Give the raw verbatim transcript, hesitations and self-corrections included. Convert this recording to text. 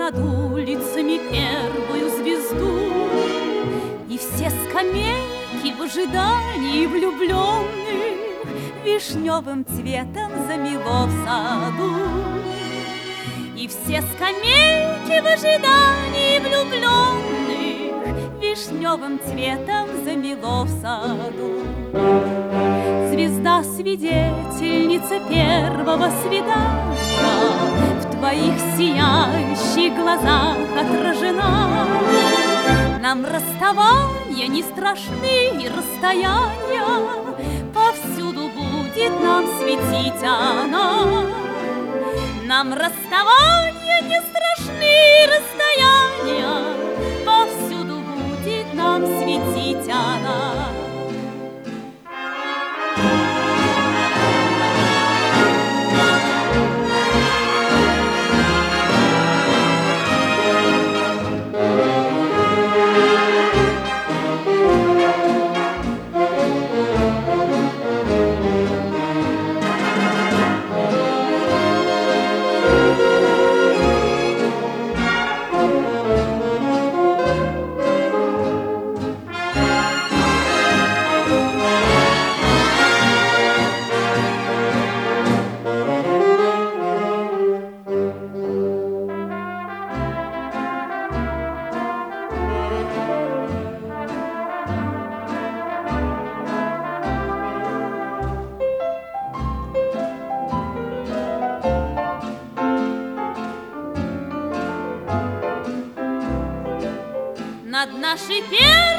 над улицами первую звезду, и все скамейки в ожидании влюбленных вишневым цветом замело в саду. И все скамейки в ожидании влюбленных вишневым цветом замело в саду. Звезда, свидетельница первого свидания, в твоих сияющих глазах отражена. Нам расставания не страшны, и расстояния, повсюду будет нам светить она. Нам расставания не страшны, расстояния, повсюду будет нам светить она. Над нашей первой